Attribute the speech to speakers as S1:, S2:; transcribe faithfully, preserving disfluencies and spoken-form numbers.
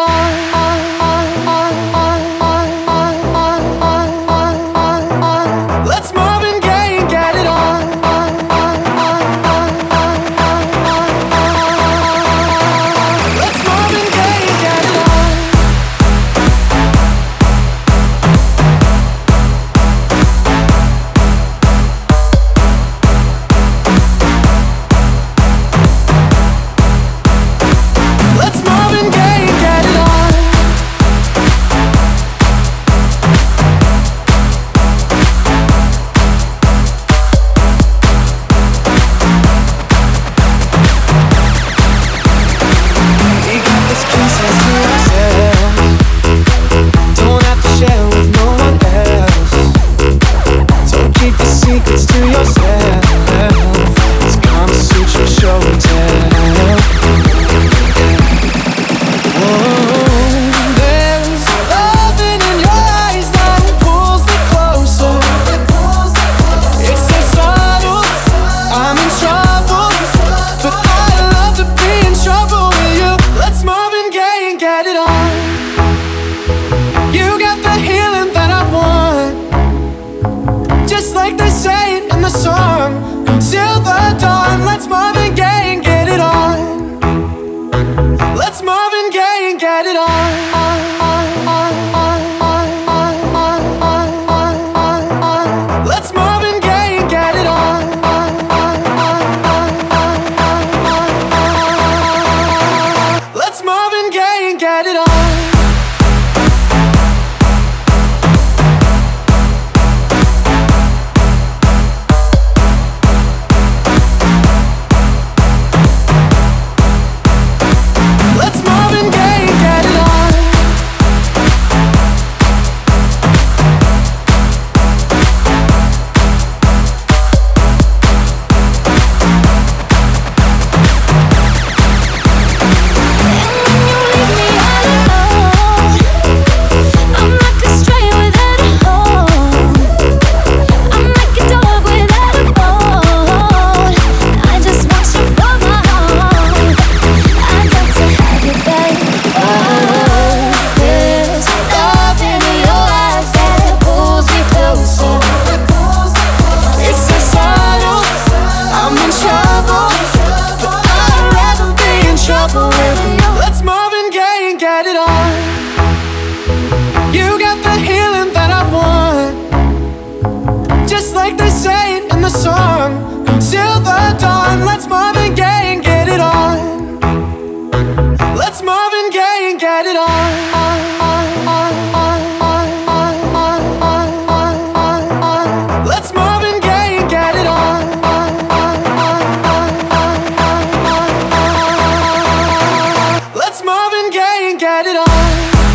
S1: Let's Marvin Gaye and get it on. Let's Marvin Gaye and get it on. Let's Marvin Gaye and get it on. You got this princess to yourself. Don't have to share with no one else. Don't keep the secrets to yourself. It's Kama Sutra show and tell. There's loving in your eyes that pulls me closer. It's so subtle, I'm in trouble, but I love to be in trouble with you. Let's Marvin Gaye and get it on. You got the healing that I want, just like they say it in the song. Until the dawn, let's Marvin Gaye and get it on. Let's Marvin Gaye and get it on. Let's Marvin Gaye and get it on. Let's Marvin Gaye and get it on. Let's Marvin Gaye and get it on. Let's Marvin Gaye and get it on. You got the healing that I want, just like they say it in the song. Until the dawn, let's Marvin Gaye and get it on. Let's Marvin Gaye and get it on. Let's Marvin Gaye and get it on. Let's Marvin Gaye and get it on.